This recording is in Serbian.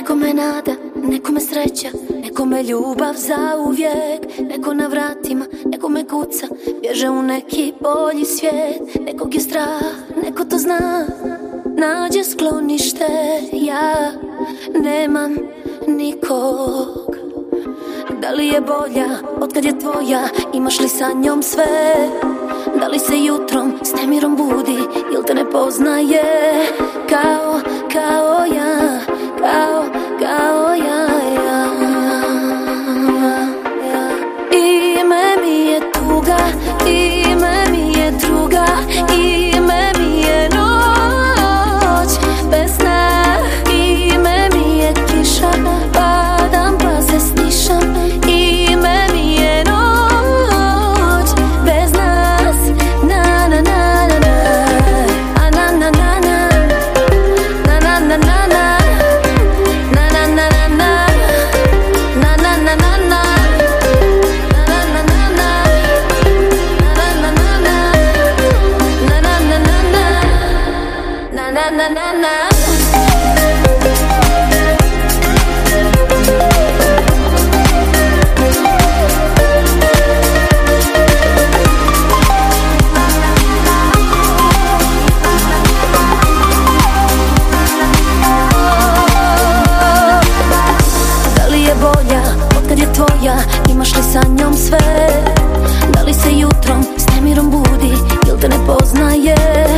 Nekome nada, nekome sreća, nekome ljubav zauvijek. Neko na vratima, nekome kuca, bježe u neki bolji svijet. Nekog je strah, neko to zna, nađe sklonište. Ja nemam nikog. Da li je bolja otkad je tvoja, imaš li sa njom sve? Da li se jutrom s nemirom budi ili te ne poznaje? Kao ja, kao ja. Ime mi je tuga, ime mi je druga, ime mi je noć bez sna. Ime mi je kiša, padam pa se stišam. Ime mi je noć bez nas. Na na na na na, a na na na na, na na na na na, na na na na na, na na na na na. Na na na. Da li je bolja otkad je tvoja, imaš li sa njom sve? Da li se jutrom s nemirom budi ili te ne poznaje?